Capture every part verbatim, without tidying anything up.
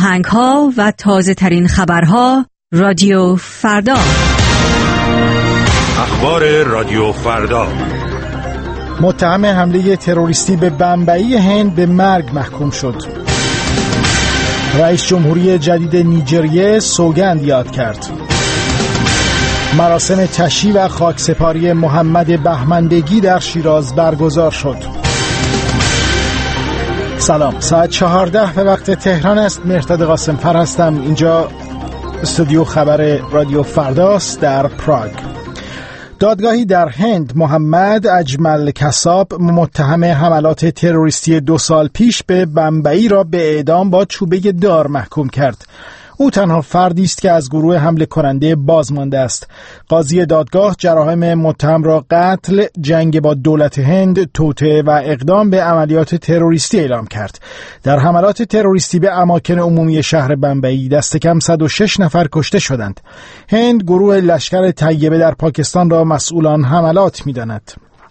آهنگ‌ها و تازه‌ترین خبرها رادیو فردا. اخبار رادیو فردا. متهم حمله تروریستی به بمبئی هند به مرگ محکوم شد. رئیس جمهوری جدید نیجریه سوگند یاد کرد. مراسم تشییع و خاکسپاری محمد بهمن بیگی در شیراز برگزار شد. سلام، ساعت چهارده به وقت تهران است. مهرداد قاسم‌فر هستم. اینجا استودیو خبر رادیو فرداست در پراگ. دادگاهی در هند محمد اجمل کساب متهم حملات تروریستی دو سال پیش به بمبئی را به اعدام با چوبه دار محکوم کرد. او تنها فردی است که از گروه حمله کننده بازمانده است. قاضی دادگاه جرایم متهم را قتل، جنگ با دولت هند، توطئه و اقدام به عملیات تروریستی اعلام کرد. در حملات تروریستی به اماکن عمومی شهر بمبئی دست کم صد و شش نفر کشته شدند. هند گروه لشکر طیبه در پاکستان را مسئول آن حملات می‌داند.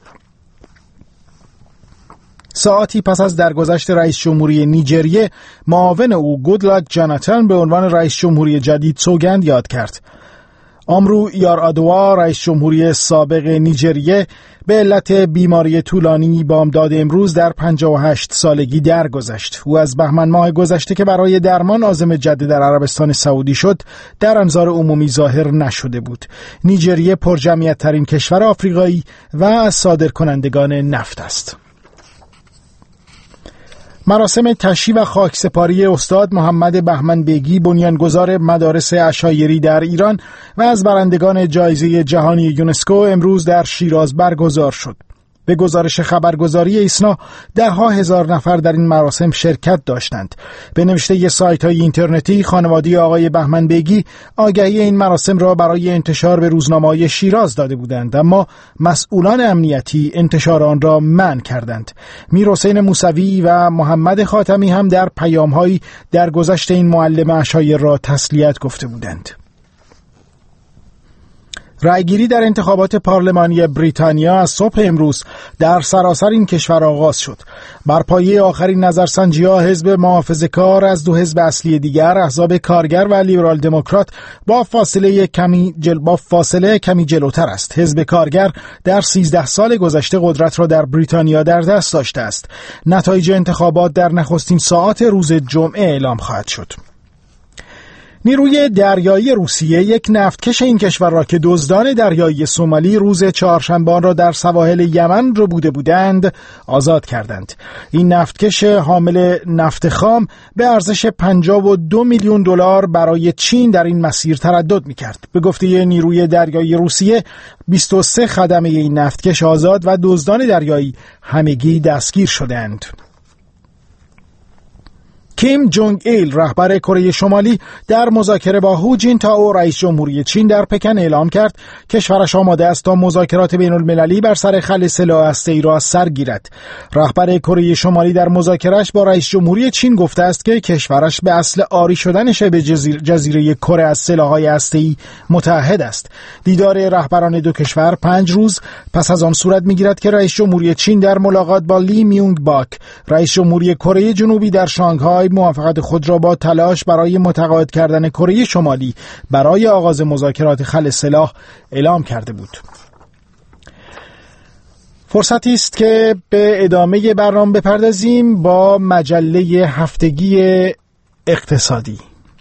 ساعتی پس از درگذشت رئیس جمهوری نیجریه، معاون او گودلاک جاناتان به عنوان رئیس جمهوری جدید سوگند یاد کرد. آمرو یارادوا رئیس جمهوری سابق نیجریه به علت بیماری طولانی بامداد امروز در پنجاه و هشت سالگی درگذشت. او از بهمن ماه گذشته که برای درمان عازم جده در عربستان سعودی شد، در انظار عمومی ظاهر نشده بود. نیجریه پرجمعیت ترین کشور آفریقایی و از صادرکنندگان نفت است. مراسم تشییع و خاکسپاری استاد محمد بهمن بیگی، بنیانگذار مدارس عشایری در ایران و از برندگان جایزه جهانی یونسکو، امروز در شیراز برگزار شد. به گزارش خبرگزاری ایسنا، ده ها هزار نفر در این مراسم شرکت داشتند. به نوشته ی سایت های اینترنتی، خانواده آقای بهمن بیگی آگهی این مراسم را برای انتشار به روزنامه‌های شیراز داده بودند، اما مسئولان امنیتی انتشار آن را منع کردند. میر حسین موسوی و محمد خاتمی هم در پیام‌هایی در گذشت این معلم عشایر را تسلیت گفته بودند. رأیگیری در انتخابات پارلمانی بریتانیا از صبح امروز در سراسر این کشور آغاز شد. بر پایه آخرین نظرسنجی‌ها، حزب محافظه‌کار از دو حزب اصلی دیگر، احزاب کارگر و لیبرال دموکرات، با فاصله کمی جل... با فاصله کمی جلوتر است. حزب کارگر در سیزده سال گذشته قدرت را در بریتانیا در دست داشته است. نتایج انتخابات در نخستین ساعات روز جمعه اعلام خواهد شد. نیروی دریایی روسیه یک نفتکش این کشور را که دزدان دریایی سومالی روز چهارشنبه را در سواحل یمن رو بوده بودند آزاد کردند. این نفتکش حامل نفت خام به ارزش پنجاه و دو میلیون دلار برای چین در این مسیر تردد می‌کرد. به گفته نیروی دریایی روسیه، بیست و سه خدمه این نفتکش آزاد و دزدان دریایی همگی دستگیر شدند. کیم جونگ ایل رهبر کره شمالی در مذاکره با هو جینتائو رئیس جمهوری چین در پکن اعلام کرد کشورش آماده است تا مذاکرات بین المللی بر سر خل سلاح هسته‌ای را از سر گیرد. رهبر کره شمالی در مذاکرهش با رئیس جمهوری چین گفته است که کشورش به اصل عاری شدن شبه جزیره, جزیره کره از سلاح‌های هسته‌ای متعهد است. دیدار رهبران دو کشور پنج روز پس از آن صورت می‌گیرد که رئیس جمهوری چین در ملاقات با لی میونگ باک رئیس جمهوری کره جنوبی در شانگهای موافقت خود را با تلاش برای متقاعد کردن کره شمالی برای آغاز مذاکرات خل سلاح اعلام کرده بود. فرصتی است که به ادامه برنامه بپردازیم با مجله هفتگی اقتصادی.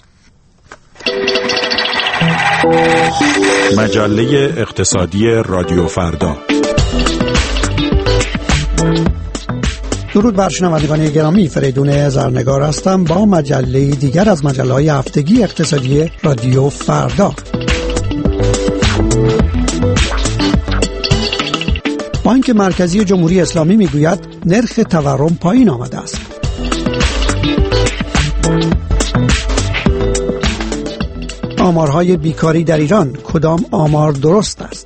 مجله اقتصادی رادیو فردا. درود بر شنوندگان گرامی، فریدون زرنگار هستم با مجله دیگر از مجله‌های هفتگی اقتصادی رادیو فردا. بانک مرکزی جمهوری اسلامی میگوید نرخ تورم پایین آمده است. آمارهای بیکاری در ایران، کدام آمار درست است؟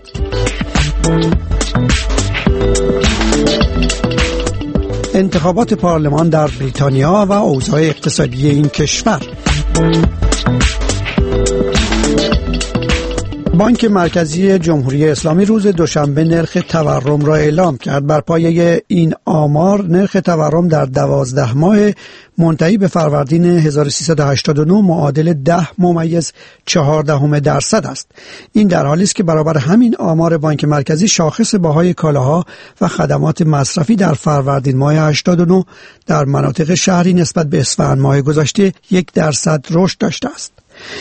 انتخابات پارلمان در بریتانیا و اوضاع اقتصادی این کشور. بانک مرکزی جمهوری اسلامی روز دوشنبه نرخ تورم را اعلام کرد. بر پایه این آمار نرخ تورم در دوازده ماه منتهی به فروردین هزار و سیصد و هشتاد و نه معادل ده ممیز چهاردهم درصد است. این در حالی است که برابر همین آمار بانک مرکزی شاخص بهای کالاها و خدمات مصرفی در فروردین ماه هشتاد و نه در مناطق شهری نسبت به اسفند ماه گذشته یک درصد رشد داشته است.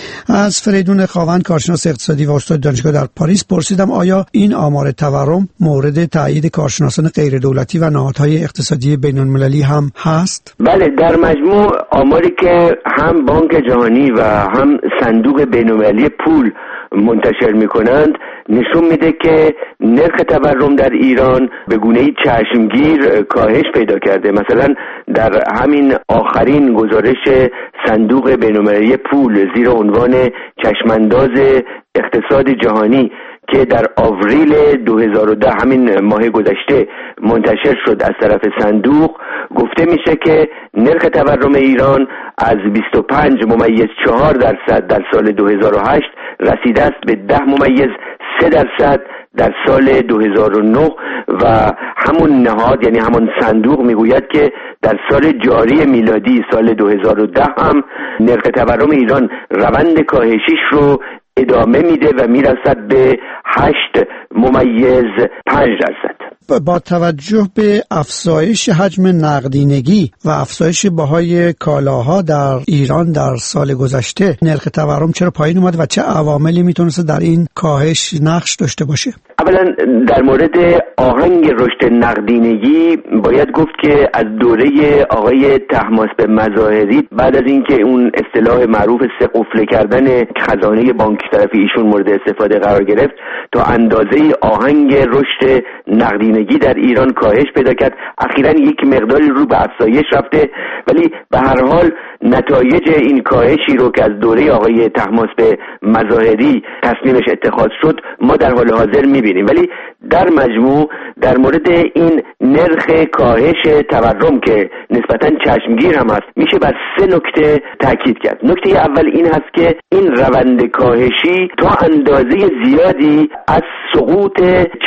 از فریدون خاوند کارشناس اقتصادی و استاد دانشگاه در پاریس پرسیدم آیا این آمار تورم مورد تایید کارشناسان غیر دولتی و نهادهای اقتصادی بین المللی هم هست؟ بله، در مجموع آماری که هم بانک جهانی و هم صندوق بین المللی پول منتشر میکنند نشون میده که نرخ تورم در ایران به گونه‌ای چشمگیر کاهش پیدا کرده. مثلا در همین آخرین گزارش صندوق بین‌المللی پول زیر عنوان چشمانداز اقتصاد جهانی که در آوریل دو هزار و ده همین ماه گذشته منتشر شد از طرف صندوق، گفته میشه که نرخ تورم ایران از بیست و پنج ممیز چهار درصد در سال دو هزار و هشت رسیده است به ده ممیز سه درصد در سال دو هزار و نه و همون نهاد یعنی همون صندوق میگوید که در سال جاری میلادی سال دو هزار و ده هم نرخ تورم ایران روند کاهشیش رو ادامه میده و میرسد به هشت ممیز پنج درصد. با توجه به افزایش حجم نقدینگی و افزایش بهای کالاها در ایران در سال گذشته نرخ تورم چرا پایین اومد و چه عواملی میتونست در این کاهش نقش داشته باشه؟ اولا در مورد آهنگ رشد نقدینگی باید گفت که از دوره آقای طهماسب مظاهری بعد از اینکه اون اصطلاح معروف سه قفله کردن خزانه بانک طرف ایشون مورد استفاده قرار گرفت تا اندازه آهنگ رشد نقدینگی در ایران کاهش پیدا کرد. اخیراً یک مقداری رو به افزایش رفته، ولی به هر حال نتایج این کاهشی رو که از دوره آقای طهماسب مظاهری تصمیمش اتخاذ شد ما در حال حاضر می‌بینیم. ولی در مجموع در مورد این نرخ کاهش تورم که نسبتاً چشمگیر هم است میشه بر سه نکته تاکید کرد. نکته اول این هست که این روند کاهشی تا اندازه زیادی از سقوط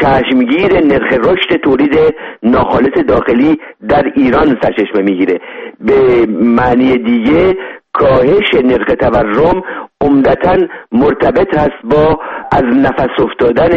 چشمگیر نرخ رشد تولید ناخالص داخلی در ایران سرچشمه میگیره. به معنی دیگه کاهش نرخ تورم عمدتاً مرتبط است با از نفس افتادن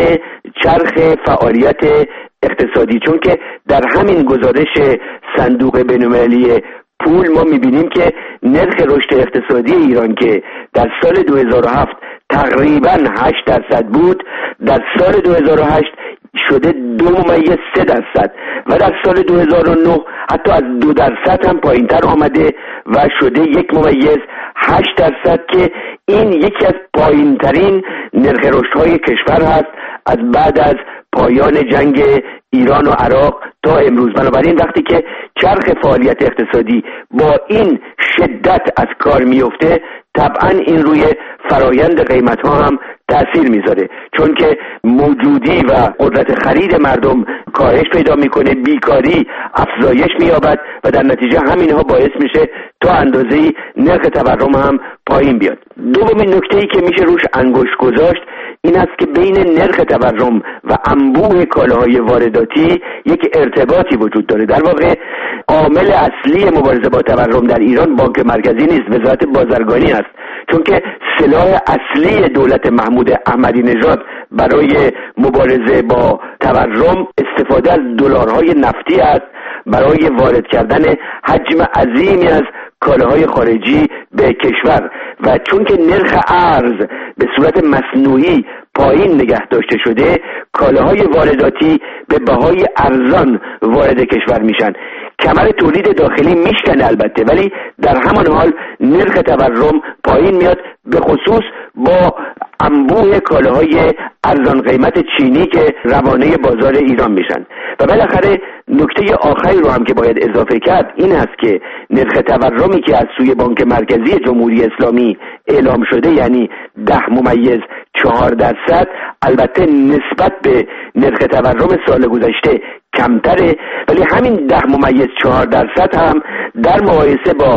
چرخ فعالیت اقتصادی، چون که در همین گزارش صندوق بین‌المللی پول ما میبینیم که نرخ رشد اقتصادی ایران که در سال دو هزار و هفت تقریباً هشت درصد بود در سال دو هزار و هشت شده دو ممیز سه درصد و در سال دو هزار و نه حتی از دو درصد هم پایین تر آمده و شده یک ممیز هشت درصد که این یکی از پایین ترین نرخ رشد های کشور هست از بعد از پایان جنگ ایران و عراق تا امروز. بنابراین وقتی که چرخ فعالیت اقتصادی با این شدت از کار میفته طبعا این روی فرایند قیمت ها هم تأثیر میذاره، چون که موجودی و قدرت خرید مردم کاهش پیدا میکنه، بیکاری افزایش مییابد و در نتیجه همین ها باعث میشه تا اندازه‌ای نرخ تورم هم پایین بیاد. دومین نکته‌ای که میشه روش انگشت گذاشت این است که بین نرخ تورم و انبوه کالاهای وارداتی یک ارتباطی وجود داره. در واقع عامل اصلی مبارزه با تورم در ایران بانک مرکزی نیست، وزارت بازرگانی است، چون که سلاح اصلی دولت محمود احمدی نژاد برای مبارزه با تورم استفاده از دلارهای نفتی است برای وارد کردن حجم عظیمی از کالاهای خارجی به کشور و چون که نرخ ارز به صورت مصنوعی پایین نگه داشته شده کالاهای وارداتی به بهای ارزان وارد کشور میشن. کمر تولید داخلی میشکنه البته، ولی در همان حال نرخ تورم پایین میاد، به خصوص با انبوه کالاهای ارزان قیمت چینی که روانه بازار ایران میشن. و بالاخره نکته آخری رو هم که باید اضافه کرد این است که نرخ تورمی که از سوی بانک مرکزی جمهوری اسلامی اعلام شده یعنی ده ممیز چهار درصد البته نسبت به نرخ تورم سال گذشته کمتره، ولی همین ده ممیز چهار درصد هم در مقایسه با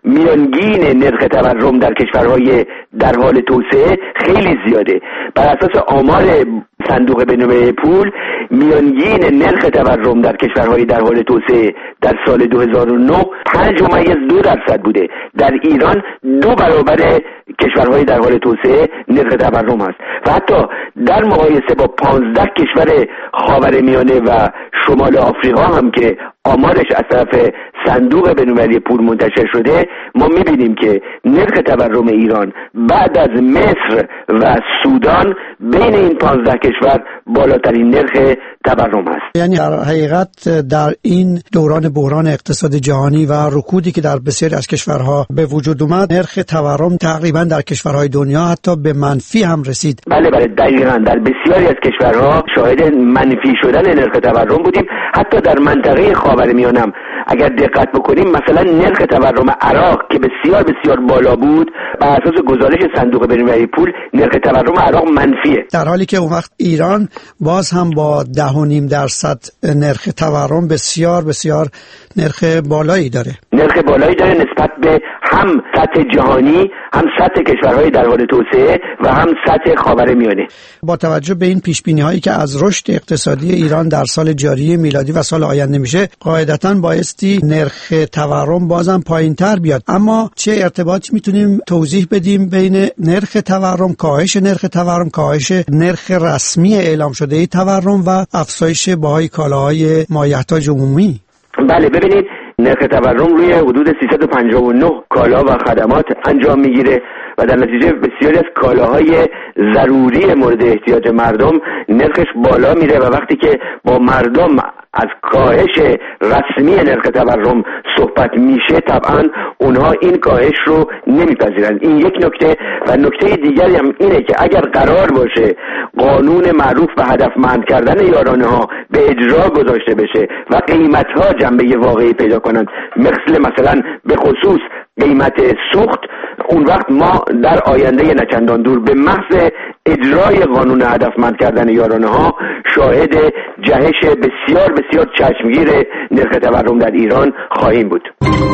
میانگین نرخ تورم در کشورهای در حال توسعه خیلی زیاده. بر اساس آمار صندوق بین‌المللی پول، میانگین نرخ تورم در کشورهای در حال توسعه در سال دو هزار و نه پنج ممیز دو درصد بوده. در ایران دو برابر کشورهای در حال توسعه نرخ تورم است و حتی در مقایسه با پانزده کشور خاورمیانه و شمال آفریقا هم که آمارش از طرف صندوق بین‌المللی پول منتشر شده، ما می‌بینیم که نرخ تورم ایران بعد از مصر و سودان بین این پانزده کشور بالاترین نرخ تورم است. یعنی در حقیقت در این دوران بحران اقتصاد جهانی و رکودی که در بسیاری از کشورها به وجود اومد، نرخ تورم تقریبا در کشورهای دنیا حتی به منفی هم رسید. بله بله دقیقاً در بسیاری از کشورها شاهد منفی شدن نرخ تورم بودیم. حتی در منطقه خاورمیانه اگر دقت بکنیم، مثلا نرخ تورم عراق که بسیار بسیار بالا بود، بر اساس گزارش صندوق بین‌المللی پول نرخ تورم عراق منفیه، در حالی که اون وقت ایران باز هم با ده و نیم درصد نرخ تورم بسیار بسیار نرخ بالایی داره. نرخ بالایی داره نسبت به هم سطح جهانی، هم سطح کشورهای در حال توسعه و هم سطح خاورمیانه. با توجه به این پیش‌بینی هایی که از رشد اقتصادی ایران در سال جاری میلادی و سال آینده میشه، قاعدتاً بایستی نرخ تورم بازم پایین‌تر بیاد. اما چه ارتباطی میتونیم توضیح بدیم بین نرخ تورم، کاهش نرخ تورم، کاهش نرخ رسمی اعلام شده تورم و افزایش بهای کالاهای مایحتاج عمومی؟ بله ببینید، نرخ تورم روی حدود سیصد و پنجاه و نه کالا و خدمات انجام میگیره و در نتیجه بسیاری از کالاهای ضروری مورد احتیاج مردم نرخش بالا میره و وقتی که با مردم از کاهش رسمی نرخ تورم صحبت میشه، طبعا اونها این کاهش رو نمیپذیرند. این یک نکته. و نکته دیگری هم اینه که اگر قرار باشه قانون معروف به هدفمند کردن یارانه ها به اجرا گذاشته بشه و قیمت ها جنبه واقعی پیدا کنند، مثل مثلا به خصوص قیمت سوخت، اون وقت ما در آینده نچندان دور به محض اجرای قانون هدفمند کردن یارانه ها شاهد جهش بسیار بسیار چشمگیر نرخ تورم در ایران خواهیم بود.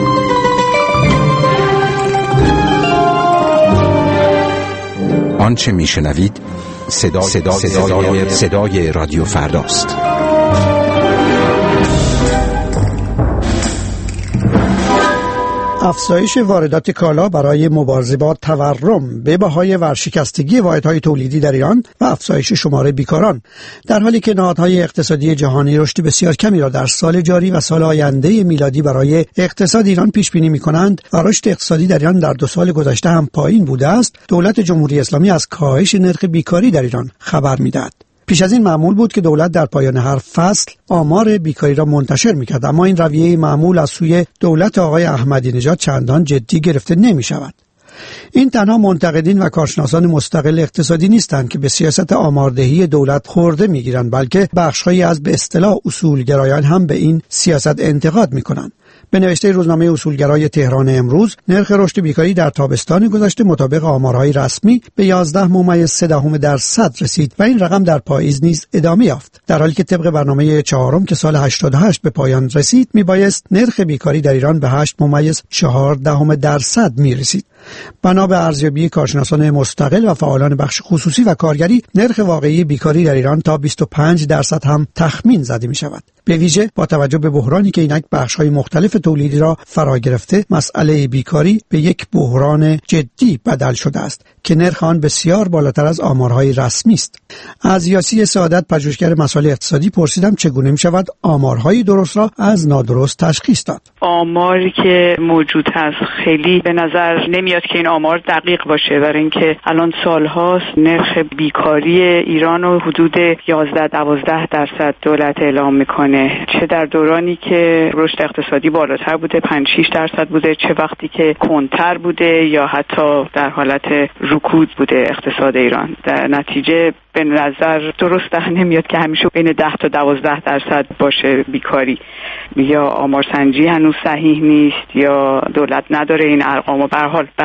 آنچه میشنوید صدا صدا صدای, صدای رادیو فرداست. افزایش واردات کالا برای مبارزه با تورم به بهای ورشکستگی واحدهای تولیدی در ایران و افزایش شمار بیکاران، در حالی که نهادهای اقتصادی جهانی رشد بسیار کمی را در سال جاری و سال آینده میلادی برای اقتصاد ایران پیش بینی می‌کنند و رشد اقتصادی در ایران در دو سال گذشته هم پایین بوده است، دولت جمهوری اسلامی از کاهش نرخ بیکاری در ایران خبر می‌دهد. پیش از این معمول بود که دولت در پایان هر فصل آمار بیکاری را منتشر می‌کرد، اما این رویه معمول از سوی دولت آقای احمدی نژاد چندان جدی گرفته نمی‌شود. این تنها منتقدین و کارشناسان مستقل اقتصادی نیستند که به سیاست آماردهی دولت خورده می‌گیرند، بلکه بخش‌هایی از به اصطلاح اصولگرایان هم به این سیاست انتقاد می‌کنند. به نوشته روزنامه اصولگرای تهران امروز، نرخ رشد بیکاری در تابستان گذشته مطابق آمارهای رسمی به یازده ممیز سه دهم درصد رسید و این رقم در پاییز نیز ادامه یافت، در حالی که طبق برنامه چهارم که سال هشتاد و هشت به پایان رسید میبایست نرخ بیکاری در ایران به هشت ممیز چهار دهم درصد میرسید. بنا به ارزیابی کارشناسان مستقل و فعالان بخش خصوصی و کارگری، نرخ واقعی بیکاری در ایران تا بیست و پنج درصد هم تخمین زده می شود. به ویژه با توجه به بحرانی که اینک بخش‌های مختلف تولیدی را فرا گرفته، مسئله بیکاری به یک بحران جدی بدل شده است که نرخ آن بسیار بالاتر از آمارهای رسمی است. از یاسی سعادت، پژوهشگر مسائل اقتصادی، پرسیدم چگونه می شود آمارهای درست را از نادرست تشخیص داد. آماری که موجود هست خیلی به نظر نمیاد که این آمار دقیق باشه، برای اینکه الان سالهاست نرخ بیکاری ایران رو حدود یازده دوازده درصد دولت اعلام میکنه، چه در دورانی که رشد اقتصادی بالاتر بوده پنج شش درصد بوده، چه وقتی که کندتر بوده یا حتی در حالت رکود بوده اقتصاد ایران. در نتیجه به نظر درست در نمیاد که همیشه بین ده تا دوازده درصد باشه بیکاری. یا آمارسنجی هنوز صحیح نیست یا دولت نداره این ارقامو به هر حال به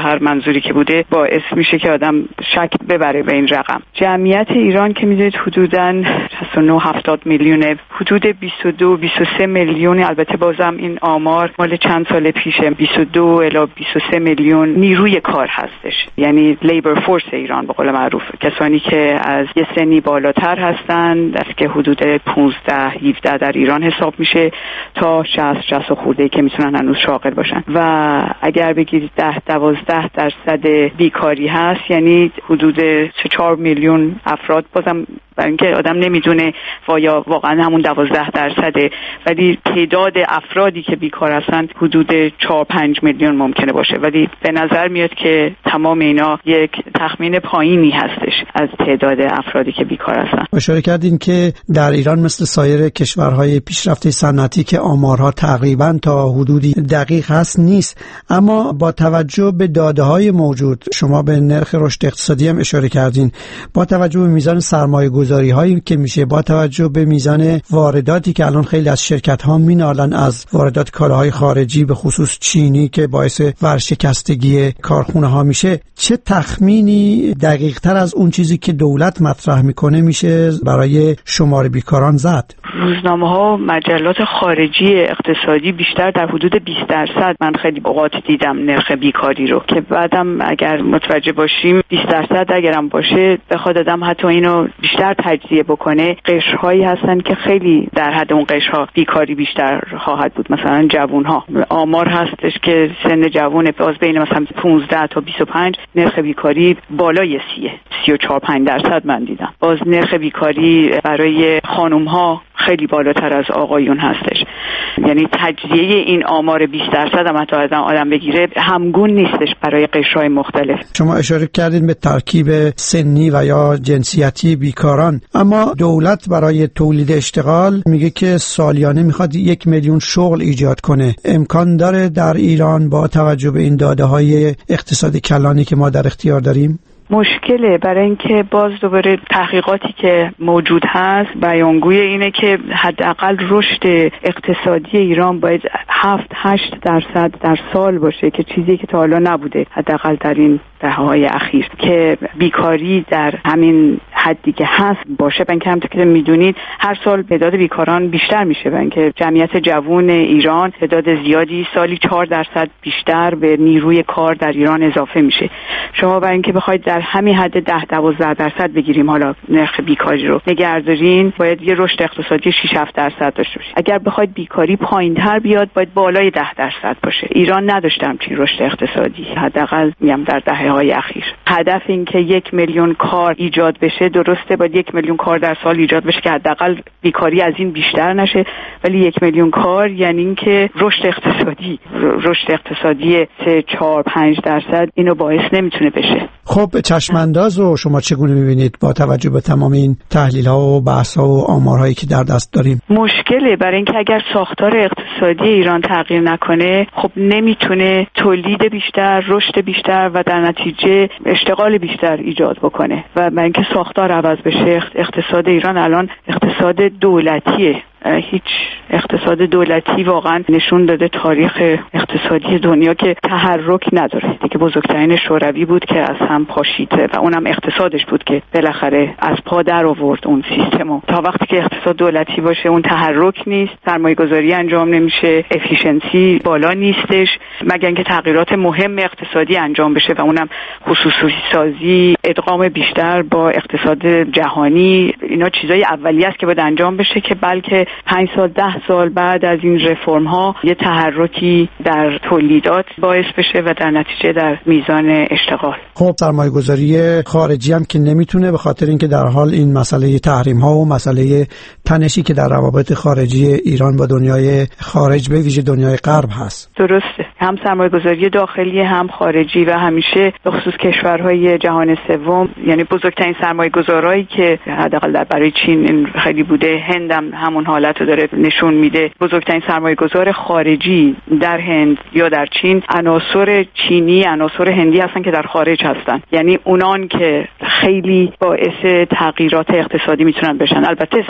هر منظوری که بوده باعث میشه که آدم شک ببره به این رقم. جمعیت ایران که میدونید حدوداً شصت و نه هفتاد میلیونه، حدود بیست و دو بیست و سه میلیون، البته بازم این آمار مال چند سال پیشه، بیست و دو الی بیست و سه میلیون نیروی کار هستش، یعنی لیبر فورس ایران به قول معروف، کسانی که از یه سنی بالاتر هستند از که حدود پانزده هفده در ایران حساب میشه تا شصت شصت خورده که میتونن هنوز شاغل باشن. و اگر بگیرید ده دوازده درصد بیکاری هست، یعنی حدود سه چهار میلیون افراد، بازم برای اینکه آدم نمیدونه وایا واقعا همون دوازده درصده، ولی تعداد افرادی که بیکار هستن حدود چهار پنج میلیون ممکنه باشه، ولی به نظر میاد که تمام اینا یک تخمین پایینی هستش از تعداد افرادی که بیکار هستن. اشاره کردین که در ایران مثل سایر کشورهای پیشرفته صنعتی که آمارها تقریبا تا حدودی دقیق هست نیست، اما با توجه به داده‌های موجود، شما به نرخ رشد اقتصادی هم اشاره کردین، با توجه به میزان سرمایه گذاری هایی که میشه، با توجه به میزان وارداتی که الان خیلی از شرکت ها مینالن از واردات کالاهای خارجی به خصوص چینی که باعث ورشکستگی کارخونه ها میشه، چه تخمینی دقیق تر از اون چیزی که دولت مطرح میکنه میشه برای شمار بیکاران زد؟ روزنامه ها، مجلات خارجی اقتصادی بیشتر در حدود بیست درصد من خیلی اوقات دیدم نرخ بیکاری رو، که بعدم اگر متوجه باشیم بیست درصد اگرم باشه بخواد آدم حتی اینو بیشتر تجزیه بکنه، قشرهایی هستن که خیلی در حد اون قشرها بیکاری بیشتر خواهد بود. مثلا جوانها، آمار هستش که سن جوان باز بین مثلا پانزده تا بیست و پنج نرخ بیکاری بالای سی سی و چهار پنج درصد من دیدم. باز نرخ بیکاری برای خانم ها خیلی بالاتر از آقایون هستش، یعنی تجزیه این آمار بیست درصد هم حتی از آدم بگیره همگون نیستش برای قشرهای مختلف. شما اشاره کردین به ترکیب سنی و یا جنسیتی بیکاران، اما دولت برای تولید اشتغال میگه که سالیانه میخواد یک میلیون شغل ایجاد کنه. امکان داره در ایران با توجه به این داده های اقتصادی کلانی که ما در اختیار داریم؟ مشکله، برای اینکه باز دوباره تحقیقاتی که موجود هست بیانگوی اینه که حداقل رشد اقتصادی ایران باید هفت هشت درصد در سال باشه، که چیزی که تا حالا نبوده حداقل در این دهه‌های اخیر، که بیکاری در همین حدی که هست باشه. بنک هم که میدونید هر سال تعداد بیکاران بیشتر میشه، بنک جمعیت جوان ایران تعداد زیادی سالی چهار درصد بیشتر به نیروی کار در ایران اضافه میشه. شما برای اینکه بخواید در همین حد ده دوازده درصد بگیریم حالا نرخ بیکاری رو نگهدارین، باید یه رشد اقتصادی شش هفت درصد داشته باشه. اگر بخواید بیکاری پایین‌تر بیاد باید بالای ده درصد باشه. ایران نداشته همچین رشد اقتصادی، حداقل میگم در دهه‌های اخیر. هدف این که یک میلیون کار ایجاد بشه درسته، باید یک میلیون کار در سال ایجاد بشه که حداقل بیکاری از این بیشتر نشه، ولی یک میلیون کار یعنی این که رشد اقتصادی رشد اقتصادی سه چهار پنج درصد اینو باعث نمیتونه بشه. خب چشمانداز رو شما چگونه می‌بینید با توجه به تمام این تحلیل‌ها و بحث‌ها و آمارهایی که در دست داریم؟ مشکله، برای اینکه اگر ساختار اقتصادی ایران تغییر نکنه خب نمیتونه تولید بیشتر، رشد بیشتر و در نتیجه اشتغال بیشتر ایجاد بکنه. و برای اینکه ساختار عوض بشه، اقتصاد ایران الان اقتصاد دولتیه. هیچ اقتصاد دولتی واقعا نشون داده تاریخ اقتصادی دنیا که تحرک نداره. دیگه بزرگترین شوروی بود که از هم پاشیده و اونم اقتصادش بود که بالاخره از پا در آورد اون سیستمو. تا وقتی که اقتصاد دولتی باشه اون تحرک نیست، سرمایه گذاری انجام نمیشه، افیشنسی بالا نیستش، مگر اینکه تغییرات مهم اقتصادی انجام بشه و اونم خصوصی سازی، ادغام بیشتر با اقتصاد جهانی. اینا چیزای اولیه است که باید انجام بشه که بلکه پنج سال ده سال بعد از این رفرم ها یه تحرکی در تولیدات باعث بشه و در نتیجه در میزان اشتغال. خب سرمایه گذاری خارجی هم که نمیتونه، به خاطر اینکه در حال این مسئله تحریم ها و مسئله تنشی که در روابط خارجی ایران با دنیای خارج به ویژه دنیای غرب هست. درسته، هم سرمایه گذاری داخلی هم خارجی و همیشه به خصوص کشورهای جهان سوم، یعنی بزرگترین سرمایه گذارایی که حداقل در برای چین این خیلی بوده، هند هم همون حالت رو داره نشون میده. بزرگترین سرمایه گذار خارجی در هند یا در چین عناصر چینی، عناصر هندی هستن که در خارج هستن، یعنی اونان که خیلی باعث تغییرات اقتصادی میتونن بشن. البته سرمایه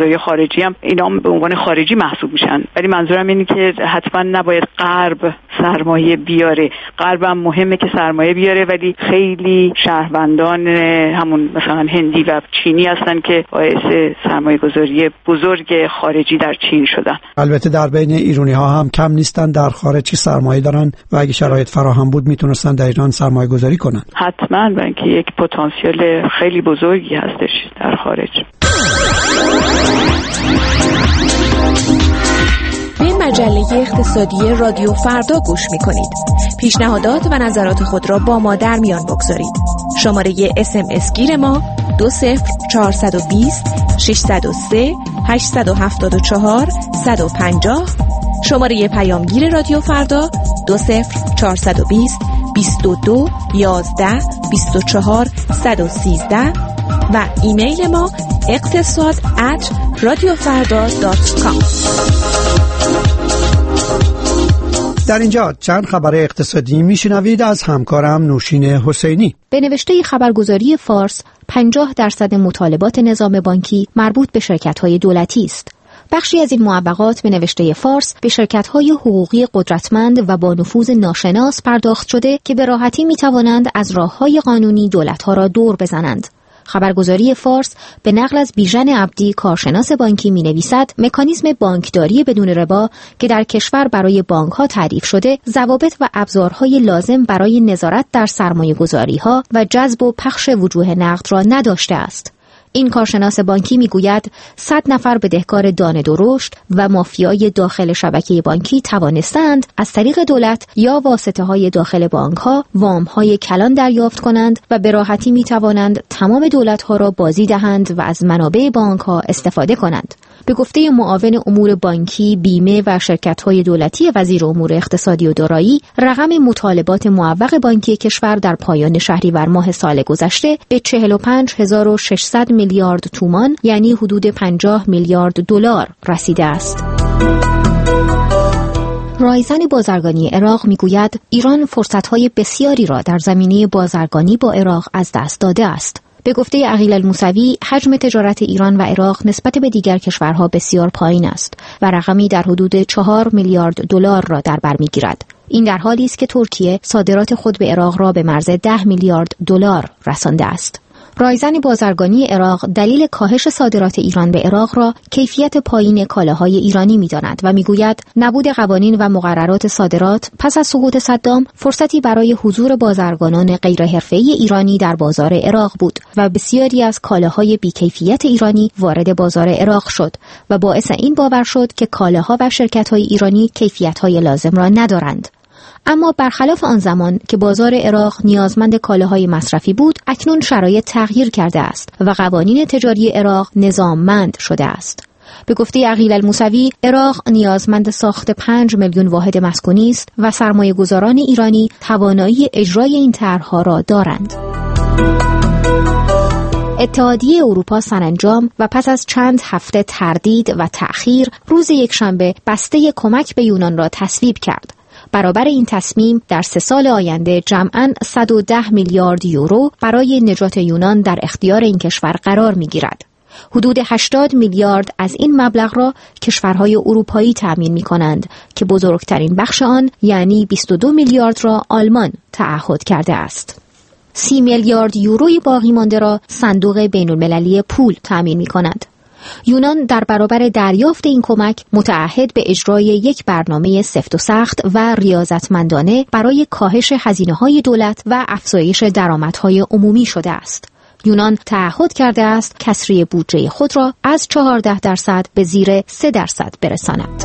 گذاری خارجی هم اینا به عنوان خارجی محسوب میشن. ولی منظورم اینه که حتما نباید غرب سرمایه بیاره. غرب هم مهمه که سرمایه بیاره، ولی خیلی شهروندان همون مثلا هندی و چینی هستن که باعث سرمایه گذاری بزرگ خارجی در چین شدن. البته در بین ایرانی ها هم کم نیستن در خارج که سرمایه دارن و اگه شرایط فراهم بود میتونستن در ایران سرمایه گذاری کنن. حتما، برای اینکه یک پتانسیل خیلی بزرگی هستش در خارج. به مجله اقتصادی رادیو فردا گوش میکنید. پیشنهادات و نظرات خود را با ما در میان بگذارید. شماره اس ام اس گیر ما دو صفر چهارصد و بیست ششصد و سه هشتصد و هفتاد و چهار صد و پنجاه. شماره پیامگیر رادیو فردا دو صفر چهارصد و بیست بیست و دو یازده بیست و چهار صد و سیزده و ایمیل ما اقتصاد ات رادیو فردا دات کام. در اینجا چند خبر اقتصادی میشنوید از همکارم نوشین حسینی. به نوشته خبرگزاری فارس، پنجاه درصد مطالبات نظام بانکی مربوط به شرکت‌های دولتی است. بخشی از این معوقات به نوشته فارس به شرکت‌های حقوقی قدرتمند و با نفوذ ناشناس پرداخت شده که به راحتی می‌توانند از راه‌های قانونی دولت‌ها را دور بزنند. خبرگزاری فارس به نقل از بیژن عبدی کارشناس بانکی می نویسد مکانیزم بانکداری بدون ربا که در کشور برای بانک ها تعریف شده ضوابط و ابزارهای لازم برای نظارت در سرمایه گذاری ها و جذب و پخش وجوه نقد را نداشته است. این کارشناس بانکی میگوید صد نفر بدهکار دانه درشت و مافیای داخل شبکه بانکی توانستند از طریق دولت یا واسطه های داخل بانک ها وام های کلان دریافت کنند و به راحتی می توانند تمام دولت ها را بازی دهند و از منابع بانک ها استفاده کنند. به گفته معاون امور بانکی، بیمه و شرکت‌های دولتی وزیر امور اقتصادی و دارایی، رقم مطالبات معوق بانکی کشور در پایان شهریور ماه سال گذشته به چهل و پنج هزار و ششصد میلیارد تومان یعنی حدود پنجاه میلیارد دلار رسیده است. رایزن بازرگانی عراق میگوید ایران فرصت‌های بسیاری را در زمینه بازرگانی با عراق از دست داده است. به گفته عقیل الموسوی، حجم تجارت ایران و عراق نسبت به دیگر کشورها بسیار پایین است و رقمی در حدود چهار میلیارد دلار را در بر میگیرد. این در حالی است که ترکیه صادرات خود به عراق را به مرز ده میلیارد دلار رسانده است. رایزن بازرگانی عراق دلیل کاهش صادرات ایران به عراق را کیفیت پایین کالاهای ایرانی می‌داند و می‌گوید نبود قوانین و مقررات صادرات پس از سقوط صدام فرصتی برای حضور بازرگانان غیرحرفه‌ای ایرانی در بازار عراق بود و بسیاری از کالاهای بیکیفیت ایرانی وارد بازار عراق شد و باعث این باور شد که کالاها و شرکت‌های ایرانی کیفیت‌های لازم را ندارند. اما برخلاف آن زمان که بازار عراق نیازمند کالاهای مصرفی بود، اکنون شرایط تغییر کرده است و قوانین تجاری عراق نظاممند شده است. به گفته عقیل الموسوی، عراق نیازمند ساخت پنج میلیون واحد مسکونی است و سرمایه گذاران ایرانی توانایی اجرای این طرح‌ها را دارند. اتحادیه اروپا سرانجام و پس از چند هفته تردید و تأخیر روز یکشنبه بسته کمک به یونان را تصویب کرد. برابر این تصمیم در سه سال آینده جمعاً صد و ده میلیارد یورو برای نجات یونان در اختیار این کشور قرار می‌گیرد. حدود هشتاد میلیارد از این مبلغ را کشورهای اروپایی تأمین می‌کنند که بزرگترین بخش آن یعنی بیست و دو میلیارد را آلمان تعهد کرده است. سی میلیارد یوروی باقی مانده را صندوق بین‌المللی پول تأمین می‌کند. یونان در برابر دریافت این کمک متعهد به اجرای یک برنامه سفت و سخت و ریاضتمندانه برای کاهش هزینه‌های دولت و افزایش درآمدهای عمومی شده است. یونان تعهد کرده است کسری بودجه خود را از چهارده درصد به زیر سه درصد برساند.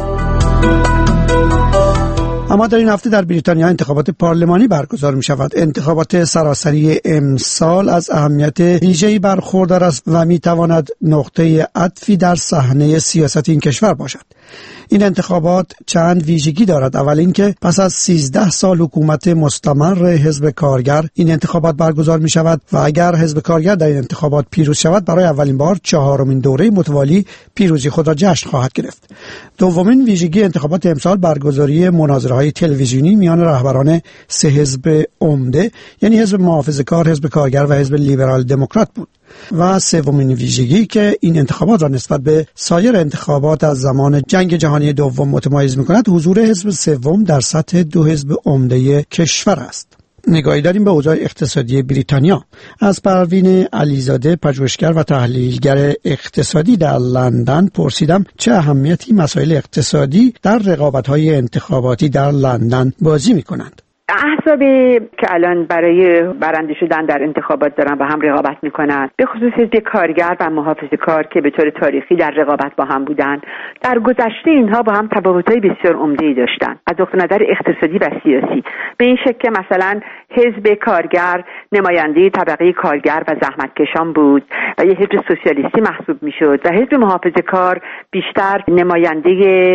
اما در این هفته در بریتانیا انتخابات پارلمانی برگزار می شود. انتخابات سراسری امسال از اهمیت ویژه‌ای برخوردار است و می تواند نقطه عطفی در صحنه سیاست این کشور باشد. این انتخابات چند ویژگی دارد. اول اینکه پس از سیزده سال حکومت مستمر حزب کارگر این انتخابات برگزار می شود و اگر حزب کارگر در این انتخابات پیروز شود برای اولین بار چهارمین دوره متوالی پیروزی خود را جشن خواهد گرفت. دومین ویژگی انتخابات امسال برگزاری مناظره‌های تلویزیونی میان رهبران سه حزب عمده یعنی حزب محافظه‌کار، حزب کارگر و حزب لیبرال دموکرات بود. و سومین ویژگی که این انتخابات را نسبت به سایر انتخابات از زمان جنگ جهانی دوم متمایز می‌کند حضور حزب سوم در سطح دو حزب عمده کشور است. نگاهی داریم به اوضاع اقتصادی بریتانیا. از پروین علیزاده، پژوهشگر و تحلیلگر اقتصادی در لندن پرسیدم چه اهمیتی مسائل اقتصادی در رقابت‌های انتخاباتی در لندن بازی می‌کنند. احزابی که الان برای برنده شدن در انتخابات دارن با هم رقابت میکنن، به خصوص حزب کارگر و محافظه‌کار که به طور تاریخی در رقابت با هم بودن، در گذشته اینها با هم تفاوت‌های بسیار عمده‌ای داشتن از نقطه نظر اقتصادی و سیاسی. به این شکل که مثلا حزب کارگر نماینده طبقه کارگر و زحمتکشان بود و یه حزب سوسیالیستی محسوب میشد و حزب محافظه‌کار بیشتر نماینده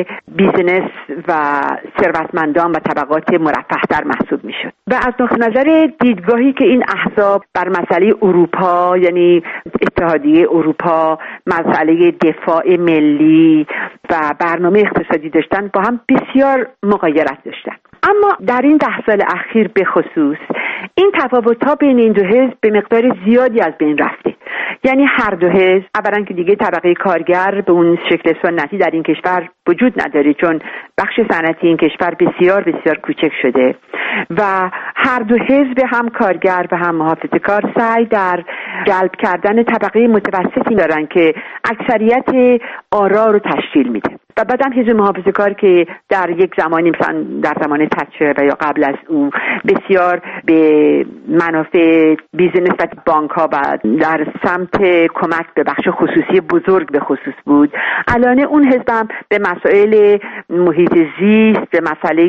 بیزنس و ثروتمندان و طبقات مرفه‌تر محسوب میشد. و از نقطه نظر دیدگاهی که این احزاب بر مسئله اروپا، یعنی اتحادیه اروپا، مسئله دفاع ملی و برنامه اقتصادی داشتن، با هم بسیار مغایرت داشتن. اما در این ده سال اخیر به خصوص این تفاوت‌ها بین این دو حزب به مقدار زیادی از بین رفته. یعنی هر دو حزب، اولا که دیگه طبقه کارگر به اون شکل سنتی در این کشور وجود نداره، چون بخش صنعتی این کشور بسیار بسیار کوچک شده و هر دو حزب، هم کارگر و هم محافظه‌کار، سعی در جلب کردن طبقه متوسطی دارن که اکثریت آرا رو تشکیل میده. و بعدم حزب محافظه‌کار که در یک زمانی مثلا در زمان تچر و یا قبل از او بسیار به منافع بیزنس و بانک ها و در سمت کمک به بخش خصوصی بزرگ به خصوص بود، الان اون حزب هم به مسائل محیط زیست، به مسئله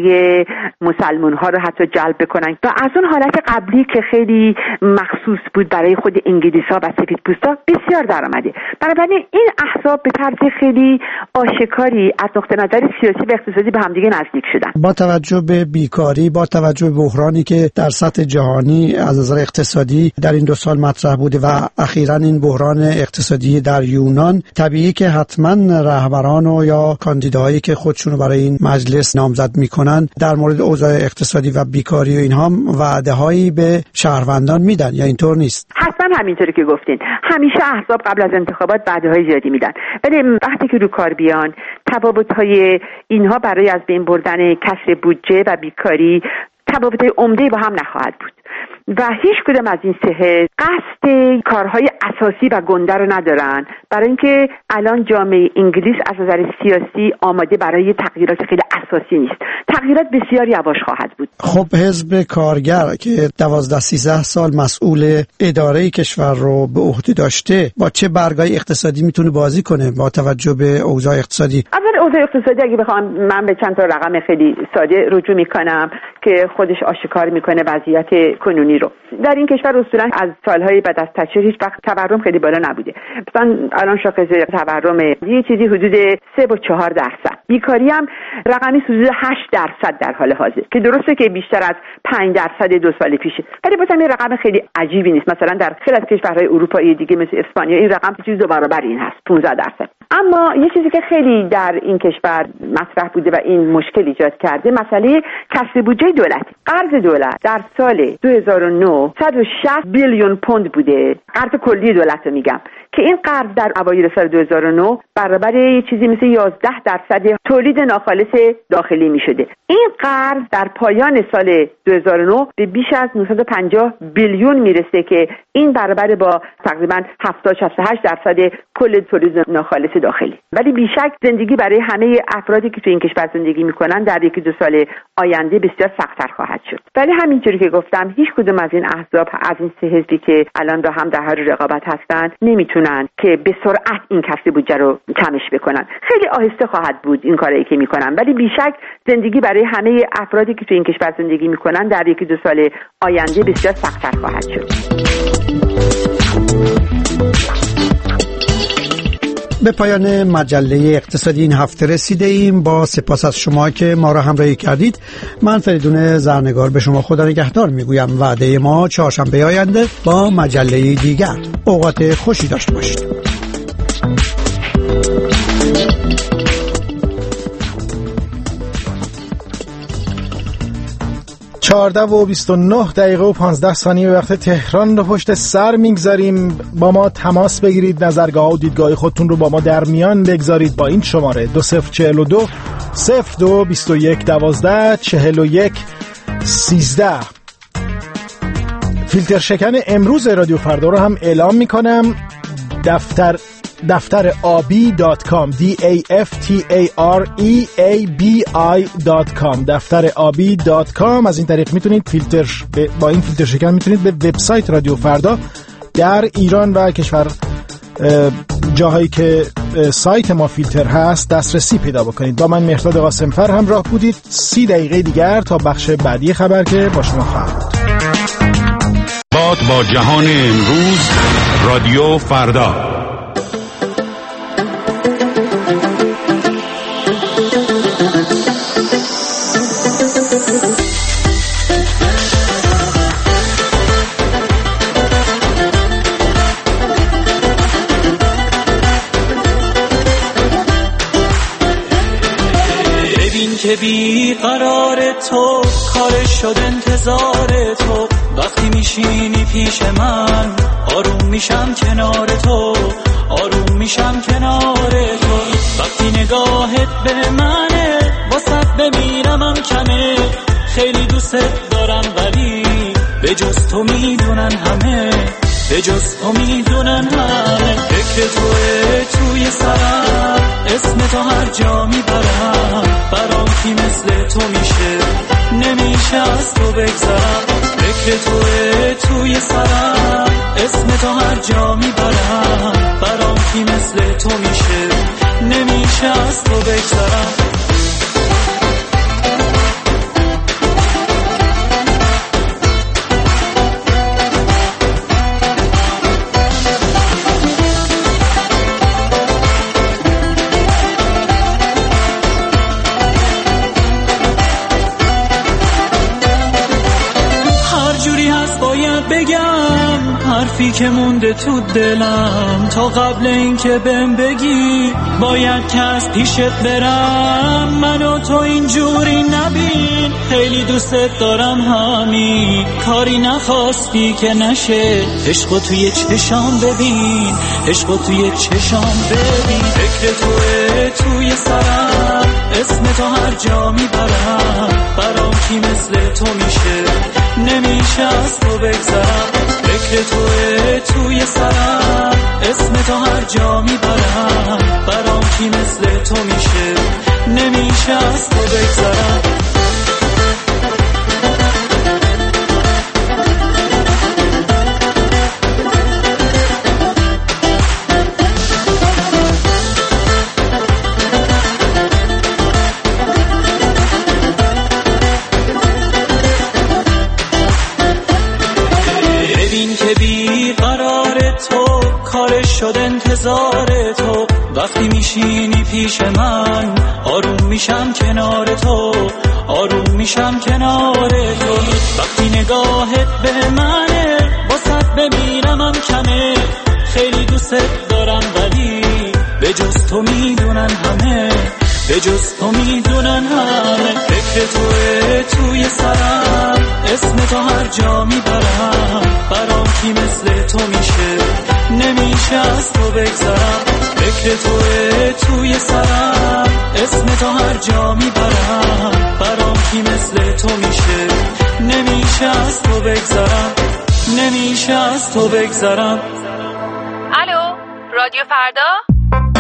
مسلمان ها رو حتی جلب بکنن و از اون حالت قبلی که خیلی مخصوص بود برای خود انگلیس ها و سفیدپوستا بسیار در آمده. بنابراین این احزاب به طرز خیلی آشکار از نقطه نظر سیاسی و اقتصادی به همدیگه نزدیک شدن. با توجه به بیکاری، با توجه به بحرانی که در سطح جهانی از نظر اقتصادی در این دو سال مطرح بوده و اخیراً این بحران اقتصادی در یونان، طبیعی که حتما رهبران و یا کاندیداهایی که خودشونو برای این مجلس نامزد میکنن در مورد اوضاع اقتصادی و بیکاری و اینها وعده‌هایی به شهروندان میدن، یا اینطور نیست؟ حتما همینطوری که گفتین. همیشه احزاب قبل از انتخابات وعده‌های زیادی میدن، ولی وقتی که رو کار بیان تفاوت‌های اینها برای از بین بردن کسر بودجه و بیکاری تفاوت‌های عمده‌ای با هم نخواهد بود و هیچ کدام از این سه حزب قصد کارهای اساسی و گنده رو ندارن، برای اینکه الان جامعه انگلیس از نظر سیاسی آماده برای تغییرات خیلی اساسی نیست. تغییرات بسیار یواش خواهد بود. خب حزب کارگر که دوازده سیزده سال مسئول اداره کشور رو به عهده داشته، با چه برگای اقتصادی میتونه بازی کنه با توجه به اوضاع اقتصادی؟ اول اوضاع اقتصادی اگه بخوام من به چند تا رقم خیلی ساده رجوع میکنم که خودش آشکار میکنه وضعیت کنونی رو. در این کشور اصولا از سالهای بعد از تچر هیچ وقت تورم خیلی بالا نبوده. مثلا الان شاخص تورم یه چیزی حدود سه و چهار درصد. بیکاری هم رقمی حدود هشت درصد در حال حاضر که درسته که بیشتر از پنج درصد دو سال پیشه، ولی بازم این رقم خیلی عجیبی نیست. مثلا در خیلی از کشورهای اروپایی دیگه مثل اسپانیا این رقم چیز دو برابر این هست، پانزده درصد. اما یه چیزی که خیلی در این کشور مطرح بوده و این مشکل ایجاد کرده، مسئله کسر بودجه دولت. قرض دولت در سال دو هزار و نه صد و شصت بیلیون پوند بوده، قرض کلی دولت رو میگم، که این قرض در اوایل سال دو هزار و نه برابر یه چیزی مثل یازده درصد تولید ناخالص داخلی میشده. این قرض در پایان سال دو هزار و نه به بیش از نهصد و پنجاه بیلیون میرسه که این برابر با تقریبا هفتاد شصت و هشت درصد کل تولید ناخالص داخلی. ولی بیشک زندگی برای همه افرادی که تو این کشور زندگی میکنن در یکی دو سال آینده بسیار سخت‌تر خواهد شد. ولی همینطوری که گفتم هیچ کدوم از این احزاب، از این سه حزبی که الان با هم در حال رقابت هستن، نمیتونن که به سرعت این کسر بودجه رو کمش بکنن. خیلی آهسته خواهد بود این کاری که میکنن، ولی بیشک زندگی برای همه افرادی که تو این کشور زندگی میکنن در یکی دو سال آینده بسیار سخت‌تر خواهد شد. به پایان مجله اقتصادی این هفته رسیده ایم. با سپاس از شما که ما را همراهی کردید. من فریدون زرنگار به شما خدا نگهدار میگویم. وعده ما چهارشنبه آینده با مجله دیگر. اوقات خوشی داشته باشید. چهارده و بیست و نه دقیقه و پانزده ثانیه وقت تهران رو پشت سر میگذاریم. با ما تماس بگیرید، نظرگاه و دیدگاه خودتون رو با ما در میان بگذارید با این شماره دو صفر چهل و دو صفر دو بیست و یک دوازده چهل و یک سیزده. فیلتر شکن امروز رادیو فردا رو هم اعلام میکنم. دفتر دفتر آبی دات کام دی ای اف تی ای آر ای ای بی آی دات کام دفتر آبی دات کام. از این طریق میتونید فیلتر با این فیلتر شکن میتونید به وبسایت رادیو فردا در ایران و کشور جاهایی که سایت ما فیلتر هست دسترسی پیدا بکنید. با من مهرداد قاسمفر همراه بودید. سی دقیقه دیگر تا بخش بعدی خبر که با شما خواهم بود. باد با جهان امروز رادیو فردا. که بی قرار تو کار شد انتظار تو، وقتی میشینی پیش من آروم میشم کنار تو، آروم میشم کنار تو، وقتی نگاهت به منه واسه بمیرمم کمه، خیلی دوست دارم ولی به جز تو میدونن همه، به جز تو میدونن همه، فکر توه توی سرم، اسم تو هر جا میبرم، برام کی مثل تو میشه، نمیشه از تو بگذرم، فکر توه توی سرم، اسم تو هر جا میبرم، برام کی مثل تو میشه، نمیشه از تو بگذرم. حرفی که مونده تو دلم تا قبل این که بهم بگی باید که از پیشت برم، منو تو اینجوری نبین، خیلی دوست دارم همین، کاری نخواستی که نشه، عشقو توی چشام ببین، عشقو توی چشام ببین، فکر توه توی سرم، اسم تو هر جا میبرم، برام کی مثل تو میشه، نمیشه از تو بگذرم، فکر توه توی سرم، اسم تو هر جا میبرم، برام کی مثل تو میشه، نمیشه از تو بگذرم. شد انتظار تو، وقتی میشینی پیش من آروم میشم کنار تو، آروم میشم کنار تو، وقتی نگاهت به منه واسه بمیرمم کمه، خیلی دوست دارم ولی به جز تو میدونن همه، به جز تو میدونن همه، فکر توه توی سرم، اسم تو هر جا میبرم، برام کی مثل تو میشه، نمیشه از تو بگذرم، فکر توه توی سرم، اسم تو هر جا میبرم، برام کی مثل تو میشه، نمیشه از تو بگذرم، نمیشه از تو بگذرم. الو رادیو فردا،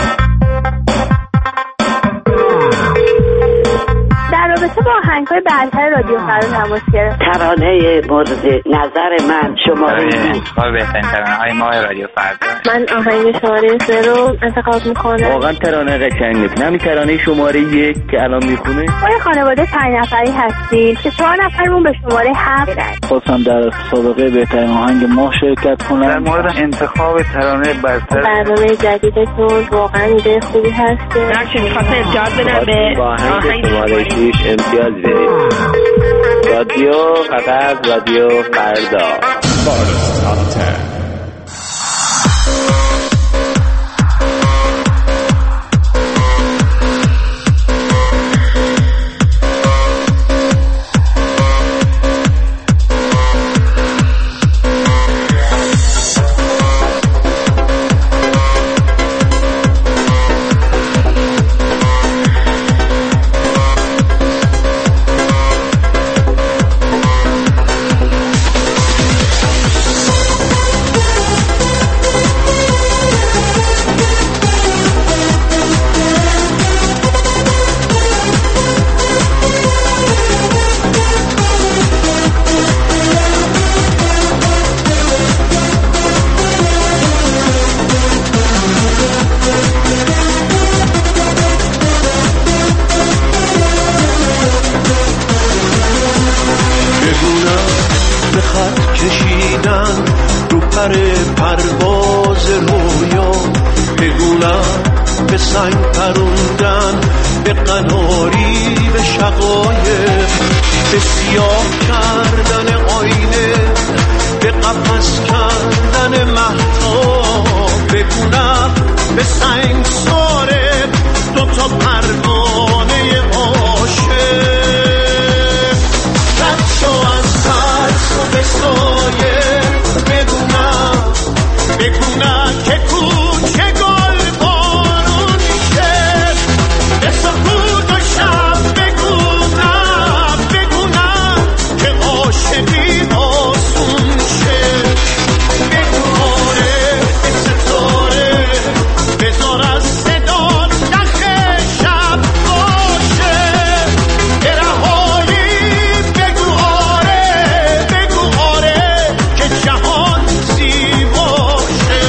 در رابطه با آهنگ‌های برتر رادیو فردا تماس گرفت. ترانه مورد نظر من شماره انتخاب بهترین ترانه‌های ما رادیو فردا. من آهنگ شماره سه رو انتخاب می‌کنم. واقعا ترانه قشنگه. همین ترانه شماره یک که الان میخونه. ما خانواده پنج نفری هستیم که چهار نفرمون به شماره هفت رفتیم. خواستم در مسابقه بهترین آهنگ ما شرکت کنم. در مورد انتخاب ترانه برتر برنامه جدیدتون واقعا ایده خوبی هست. من می‌خواستم امتیاز بدم به آهنگ شماره شیش امتیاز بدید. رادیو فقط رادیو فردا. سر پرواز رویا، بگونم به سنگ پروندن، به قناری، به شقایق، به سیاه کردن آینه، به قفس کردن مهتاب، بگونم به سنگ ساره دو تا پروانه عاشق. رد شو از ترس و به سایه، بگونم بگونم که کوچه گل بارون میشه، به سکوت و شب بگونم بگونم که عاشقی آسون شه. بگو آره به ستاره، بذار از صدا نخ شب باشه، به رهایی بگو آره بگو آره که جهان زیباشه.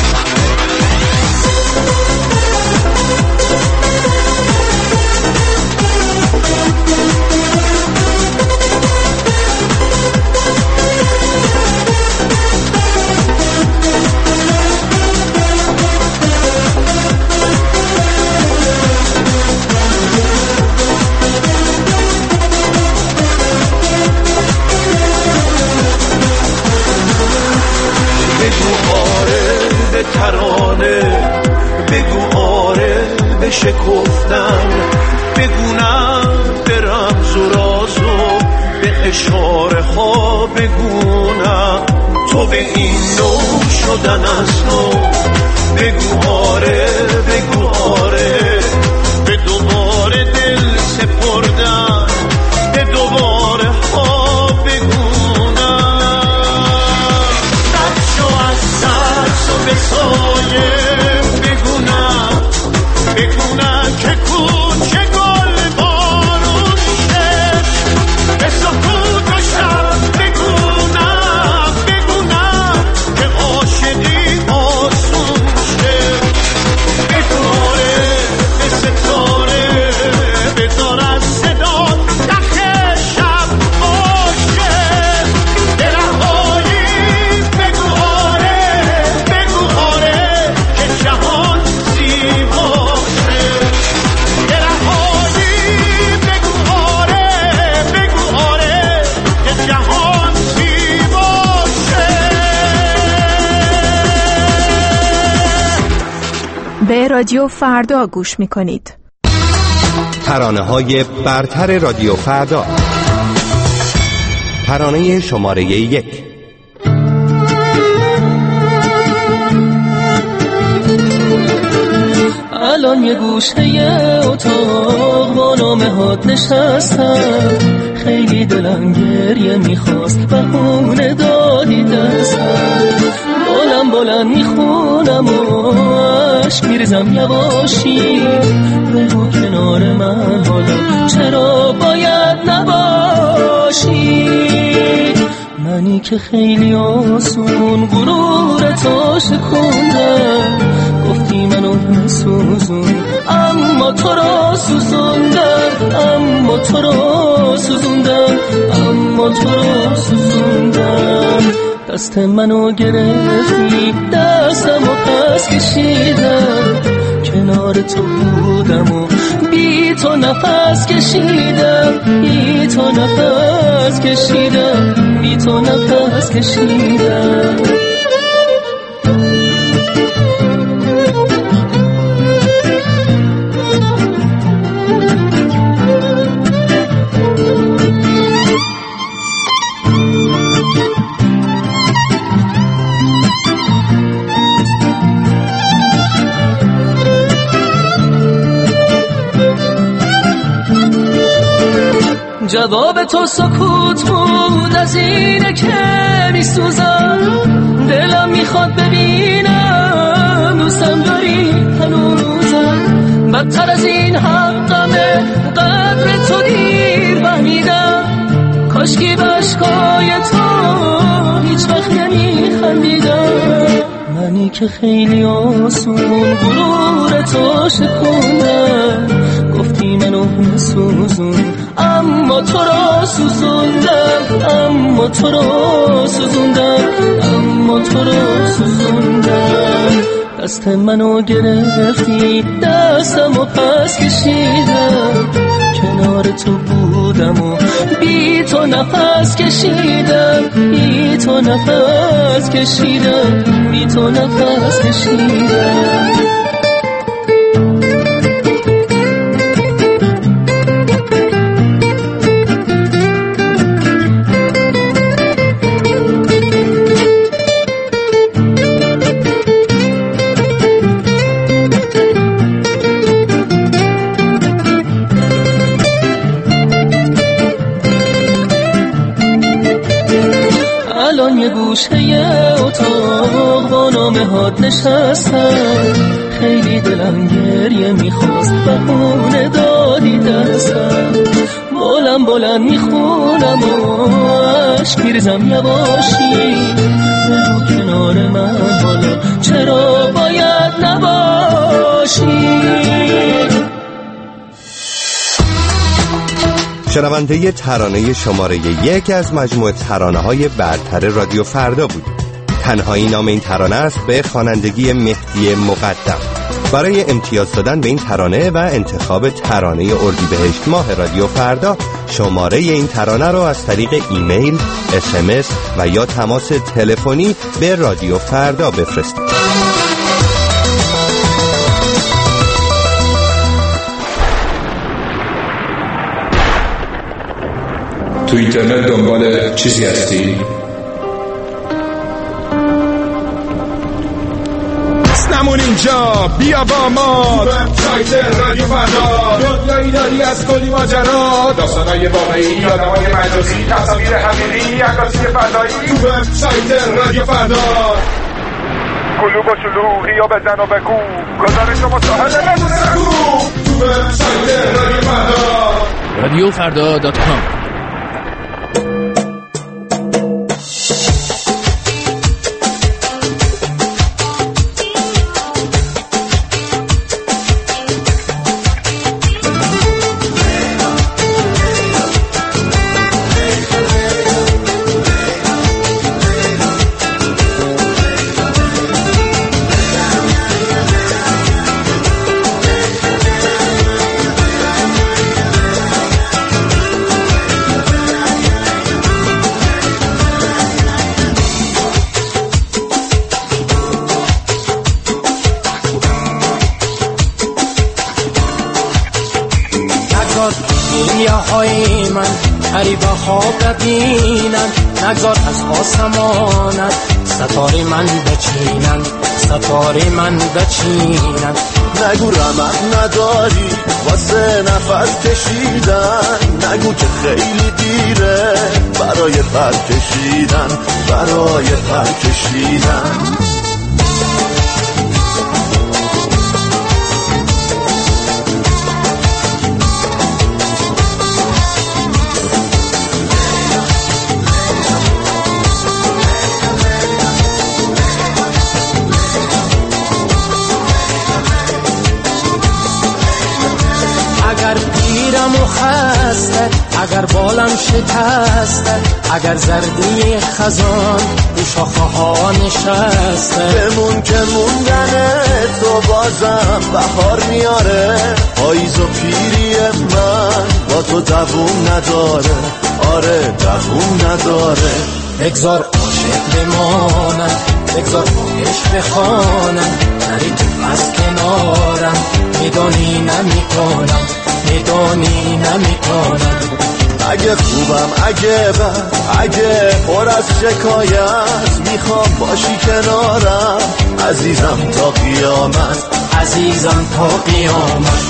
بگو آره به ترانه، بگو آره به شکفتن، بگونم به رمز و راز و به اشاره ها، بگونم تو به این نوع شدن از نو. بگو آره بگو آره به دوباره دل سپردن، به دوباره ها بگونم. رد شو از ترس و به سایه، بگونم بگونم که کوچه گل بارون میشه، به سکوت و شب بگونم بگونم که عاشقی آسون شه. بگو آره به ستاره، بذار از صدا نخ شب باشه، به رهایی بگو آره بگو آره که جهان زیباشه. به رهایی بگو آره بگو آره که جهان زیباشه. به رادیو فردا گوش می کنید. ترانه های برتر رادیو فردا، ترانه شماره یک. الان یه گوشه اتاق با نامه هات نشستم، خیلی دلم گریه میخواست بهونه دادی دستم، بلند بلند میخونم و عشق میریزم یواشی، بگو کنار من حالا چرا باید نباشی. منی که خیلی آسون غرور تو شکوندم، گفتی منو بسوزون اما تو را سوزوندم، اما تو را سوزوندم، اما تو را سوزوندم. دست منو گرفتی دستم و پس کشیدم، کنار تو بودم و بی تو نفس کشیدم، بی تو نفس کشیدم، بی تو نفس کشیدم. جواب تو سکوت بود، از اینه که میسوزم، دلم میخواد ببینم دوستم داری هنوزم، بدتر از این حقمه قدر تو دیر فهمیدم، کاشکی بشکای تو هیچ وقت نمیخندیدم. منی که خیلی آسون غرور تو شکوندم، گفت رفتی منو بسوزون، اما تو رو سوزوندم، اما تو رو سوزوندم، اما تو رو سوزوندم. دست منو گرفتی دستمو پس کشیدم، کنار تو بودم و بی تو نفس کشیدم، بی تو نفس کشیدم، بی تو نفس کشیدم. یه گوشه اتاق با نامه هات نشستم، خیلی دلم گریه میخواست بهونه دادی دستم، بلند بلند میخونم و عشق میریزم یواشی، بگو کنار من حالا چرا باید نباشی. شنونده ترانه شماره یک از مجموعه ترانه های برتر رادیو فردا بود. تنهایی نام این ترانه است به خوانندگی مهدی مقدم. برای امتیاز دادن به این ترانه و انتخاب ترانه اردیبهشت ماه رادیو فردا، شماره این ترانه رو از طریق ایمیل، اس ام اس و یا تماس تلفنی به رادیو فردا بفرستید. تو اینترنت دنبال چیزی هستی؟ نمون اینجا، بیا با ما تو وبسایت رادیو فردا، دنیایی داری از کلی ماجرا، داستانای واقعی، آدمای مجازی، تصاویر حقیقی، عکاسی فضایی. تو وبسایت رادیو فردا کلوب و شلوغی یا بزن و بگو، گزارش و مصاحبه نگو. تو وبسایت رادیو فردا رادیو فردا دات کام. نگذار از آسمانت ستاره من بچینن، ستاره من بچینن. نگو رمق نداری واسه نفس کشیدن، نگو که خیلی دیره برای پر کشیدن، برای پر کشیدن. اگر بالم شکسته، اگر زردی خزان رو شاخه ها نشسته، بمون که موندن تو بازم بهار میاره، پاییز و پیری من با تو دووم نداره، آره دووم نداره. بگذار عاشق بمانم، بگذار عشق بخوانم، نری تو از کنارم، میدانی نمیکنم، میدانی نمیکنم. اگه خوبم اگه بد اگه پر از شکایت، میخوام باشی کنارم عزیزم تا قیامت، عزیزم تا قیامت.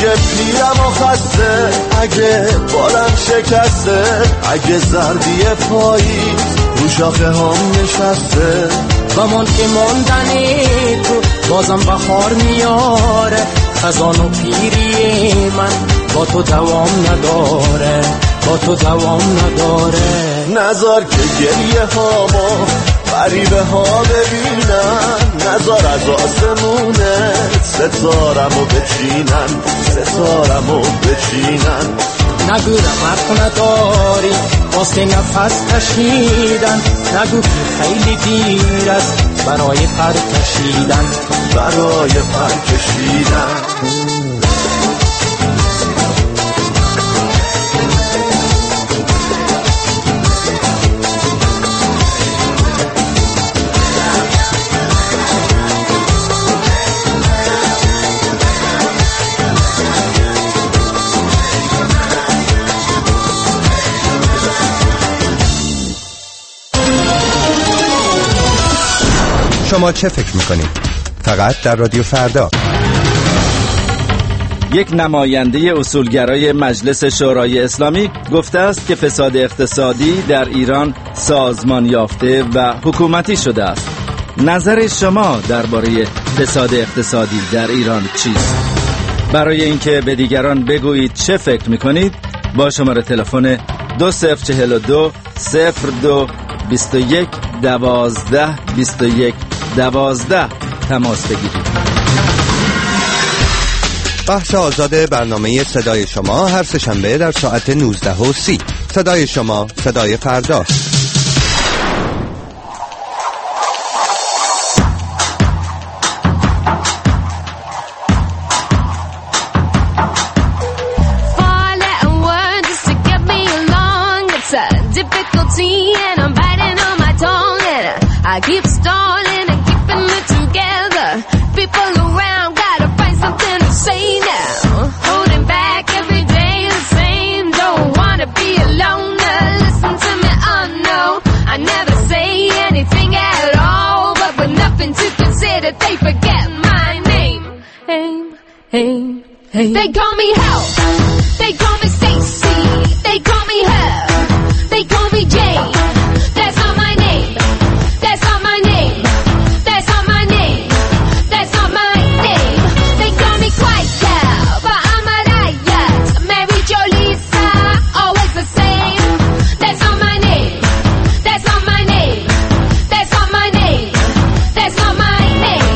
اگه پیرم و خسته، اگه بالم شکسته، اگه زردی پایی رو شاخه هم نشسته، گمان که موندنی تو بازم بخار میاره، خزان و پیری من با تو دوام نداره، با تو دوام نداره. نذار که گریه هامو غریبه ها ببینن، نذار از آسمونه ستارمو بچینن، ستارمو بچینن. نگو رمت نداری واسه نفس کشیدن، نگو که خیلی دیر است برای پر کشیدن، برای پر کشیدن. شما چه فکر میکنید؟ فقط در رادیو فردا. یک نماینده اصولگرای مجلس شورای اسلامی گفته است که فساد اقتصادی در ایران سازمان یافته و حکومتی شده است. نظر شما درباره فساد اقتصادی در ایران چیست؟ برای اینکه به دیگران بگویید چه فکر میکنید با شماره تلفن دو صفر چهل و دو صفر دو بیست و یک دوازده بیست و یک دوازده تماس بگیرید. بخش آزاد برنامه صدای شما هر سه‌شنبه در ساعت نوزده و سی. صدای شما، صدای فردا. I keep stalling and keeping it together. People around gotta find something to say now. Holding back every day the same. Don't wanna be alone. Listen to me, oh no. I never say anything at all, but with nothing to consider, they forget my name. Hey, hey, hey. They call me Hell. They call me Stacy. They call me Her. They call me Jane. That's not my name. That's not my name. That's not my name. That's not my name. They call me Quiet Girl, but I'm a riot. Mary Jo Lisa, always the same. That's not my name. That's not my name. That's not my name. That's not my name.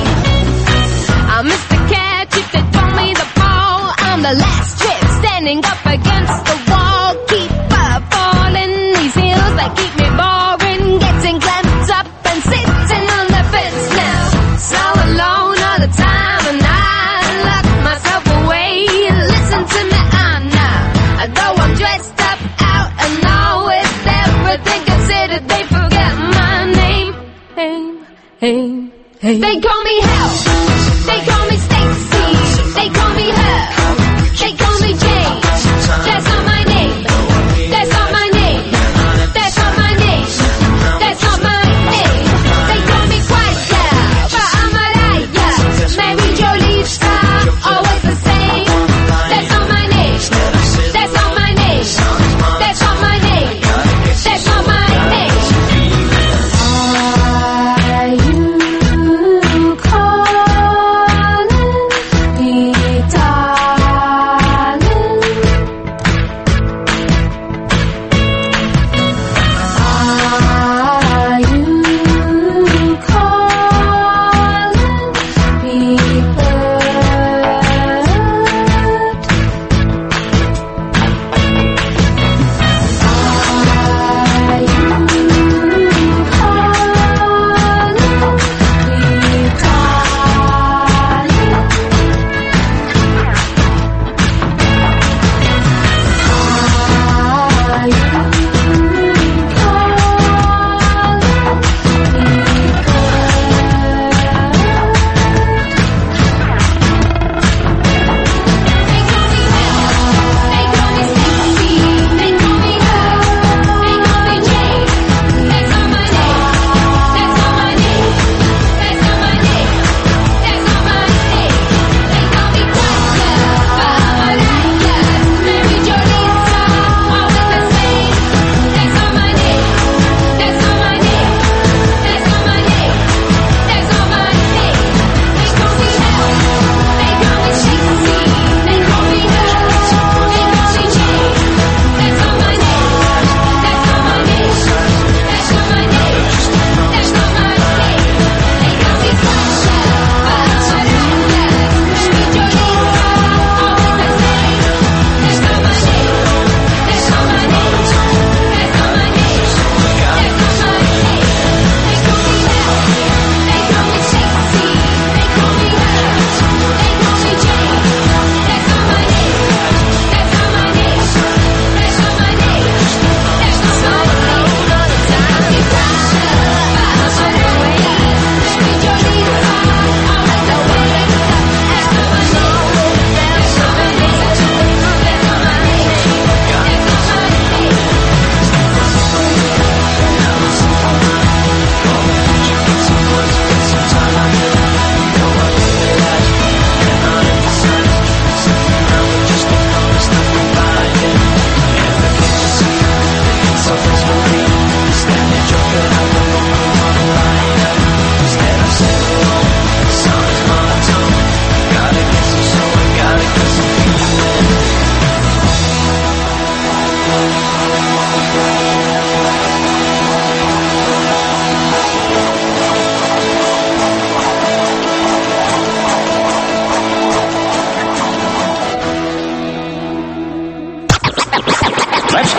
I'm Mister Catch if they throw me the ball. I'm the last trip standing up against the wall. Keep up falling these hills that keep me boring, getting clamped up and sitting on the fence now. So alone all the time and I lock myself away. Listen to me, I'm now. Though I'm dressed up out and all with everything considered, they forget my name. Hey, hey, hey. They call me Hell. They call me Stacy. They call me Her. They call me Jane. That's not my name. That's not my name. That's not my name. That's not my name. They call me Quiet Girl, but I'm a riot. Mary Jo Lisa, always the same. That's not my name. That's not my name. That's not my name. That's not my name. Are you calling me darling?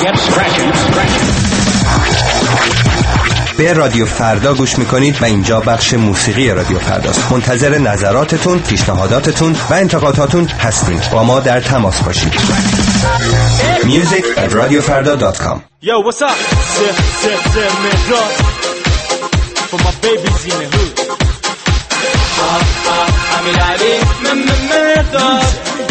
به رادیو فردا گوش میکنید و اینجا بخش موسیقی رادیو فرداست. منتظر نظراتتون، پیشنهاداتتون و انتقاداتون هستیم. با ما در تماس باشید. music at radio farda dot com. Yo, what's up? Zip, zip, zip, Mehran. For my babies in the hood. Ah, ah, Amir Ali, Mehran.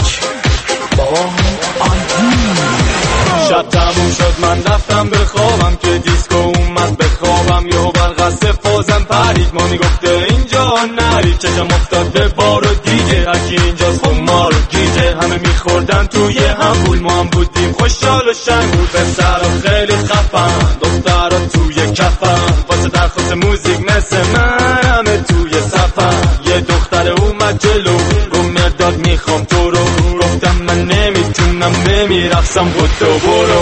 شب تموم شد من رفتم بخوابم که دیسکو اومد بخوابم یهو برقصد فازم پرید ما میگفته اینجا نرید چشم افتاد به بار و دیگه هرکی اینجاست خمار و گیجه همه میخوردن توی هم پول ما هم بودیم خوشحال و شنگول پسرها خیلی خفن دخترها توی کفن واسه درخواست موزیک مثل من همه توی صفن یه دختر اومد جلو گم مرداد میخوام تو رو گفتم من نمیتونم نمیرخصم بود تو برو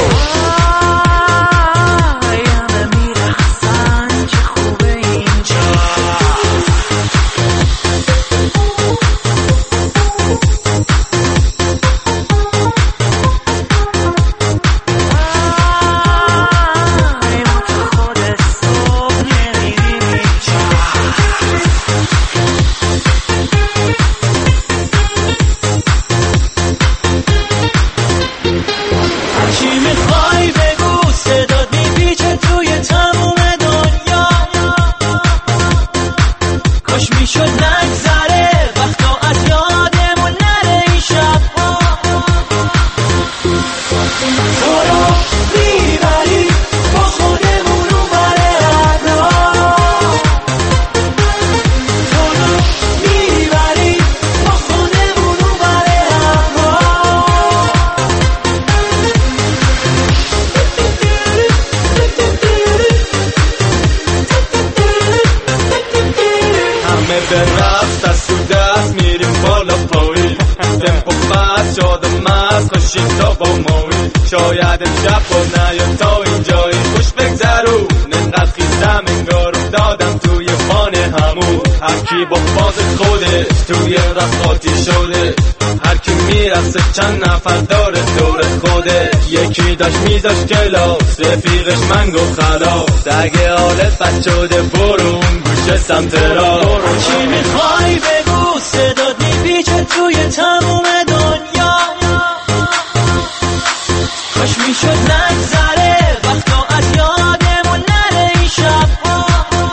شاید امشب با نیاد تا اینجایی خوش بگذرون انقدر خیزم انگار دادم توی خانه همون هرکی با باز خودش توی رفقاتی شده هرکی میرسه چند نفر داره دور خوده یکی داشت میذاش کلاس رفیقش من گفت خلاص اگه حالت بد شده برون گوشه سمت را چی میخوای بگو صدات میپیچه توی تموم دنیا کاش میشد نگذره وقتا از یادمون نره این شبها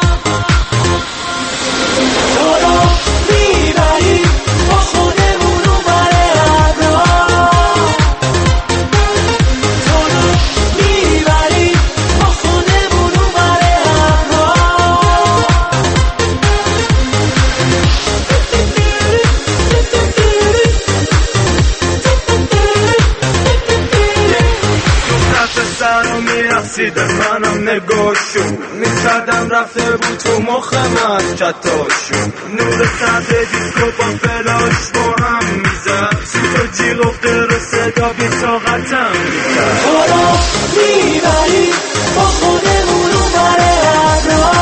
تو رو میبری با خودمون رو بره ابرا تو رو میبری با خودمون رو بره ابرا سرو میرسید منم نگاشو میکردم رفته بود تو مخ من کتاشو نور سرد دیسکو با فلاش با هم میزد سوت و جیغ و قر و صدا بی طاقتم میکرد تو رو میبری با خودمون رو بره ابرا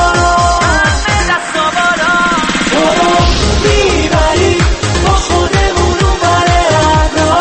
تو رو میبری با خودمون رو بره ابرا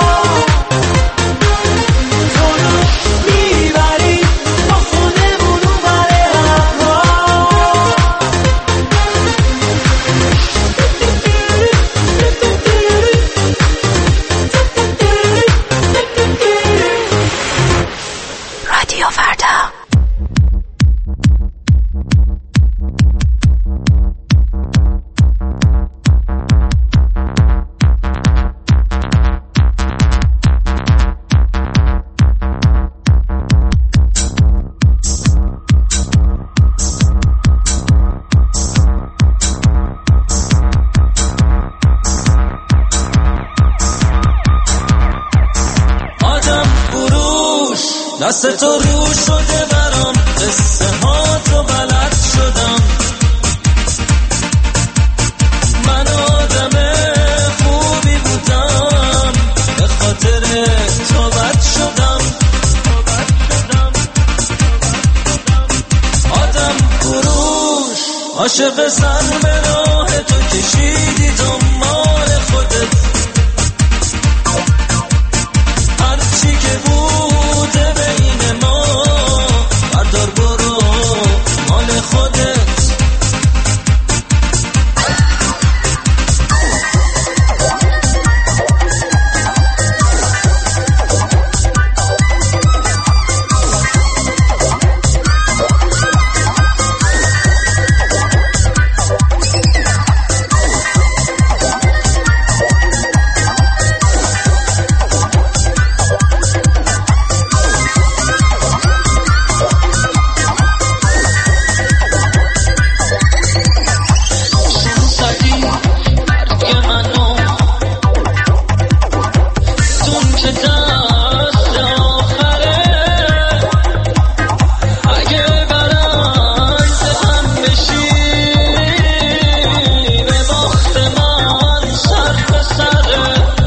دست تو رو شده برام قصه ها تو بلد شدم من آدم خوبی بودم به خاطر تو بد شدم آدم فروش عاشق سر به راه تو کشیدی دنبال خودت هرچی که بوده به که دست آخره اگه برنده هم بشی به باخت من سر به سره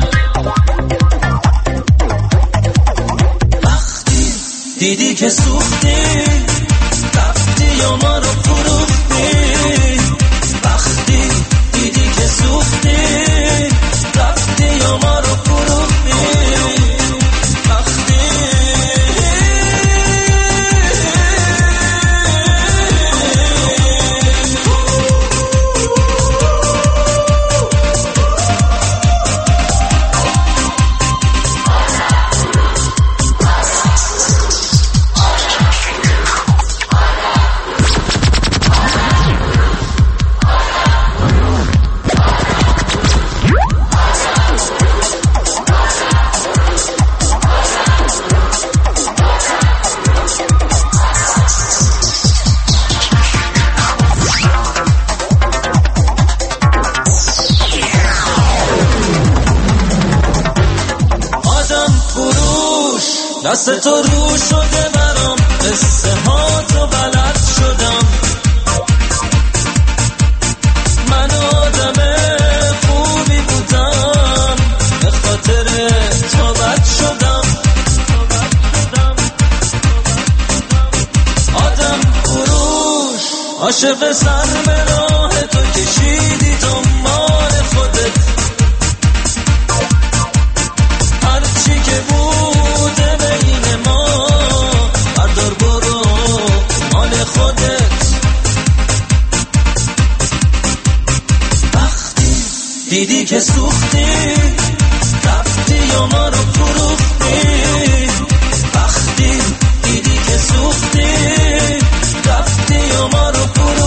وقتی دیدی که سوختی رفتی یا ما رو فروختی وقتی دیدی که سوختی رفتی یا ما رو فروختی وقتی دست تو رو شده برام قصه ها تو بلد شدم من آدم خوبی بودم به خاطر تو بد شدم آدم فروش عاشق سر به راه تو کشیدی دنبال خودت هرچی که بوده بین ما بردار برو مال خودت وقتی دیدی که سوختی رفتی یا ما رو فروختی وقتی دیدی که سوختی رفتی یا ما رو فروختی